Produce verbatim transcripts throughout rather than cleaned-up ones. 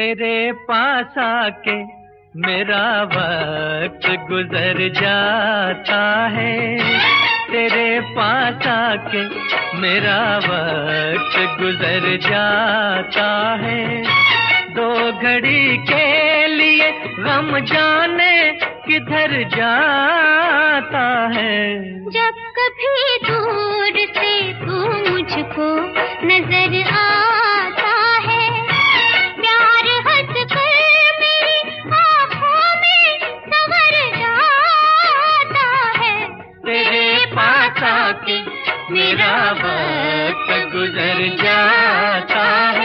तेरे पास आके मेरा वक्त गुजर जाता है, तेरे पास आके मेरा वक्त गुजर जाता है। दो घड़ी के लिए गम जाने किधर जाता है। जब कभी दूर से तू मुझको नजर आता है, प्यार हंस कर मेरी आँखों में संवर जाता है। तेरे पास आके मेरा वक्त गुजर जाता है।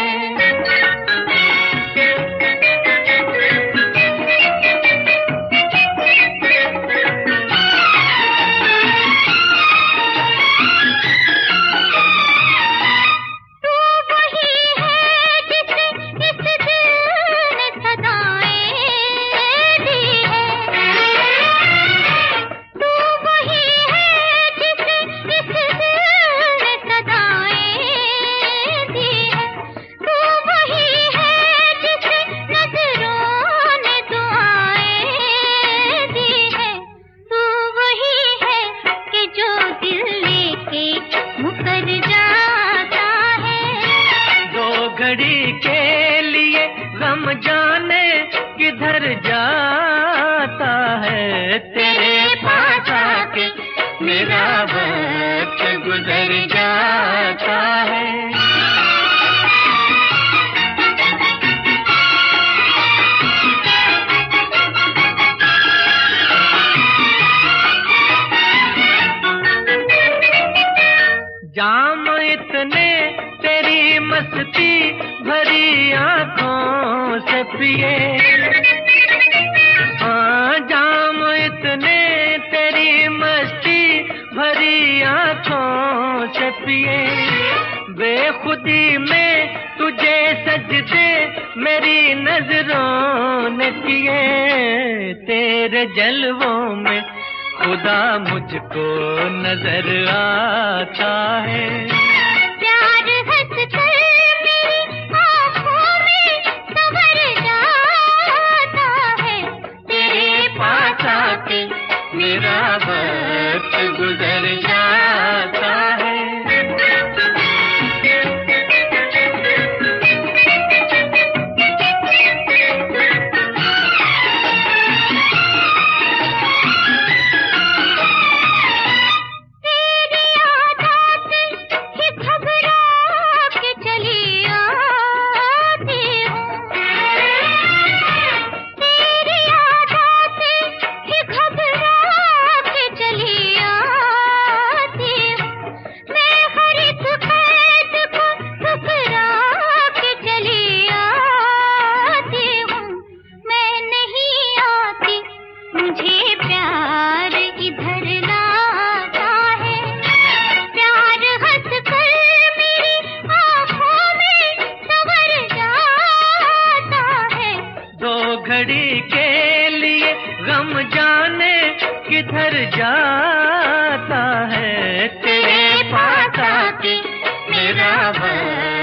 घड़ी के लिए गम जाने किधर जाता है। तेरे पास आके मेरा वक्त गुजर जाता है। जाम इतने तेरी मस्ती भरी आँखों से पिए, हाँ जाम इतने तेरी मस्ती भरी आँखों से पिए। बेखुदी में तुझे सजदे मेरी नजरों ने किए, तेरे जलवों में खुदा मुझको नजर आता है। प्यार हंस कर मेरी आँखों में संवर जाता है। तेरे पास आके मेरा वक्त गुजर जाता है। घड़ी के लिए गम जाने किधर जाता है। तेरे पास आके मेरा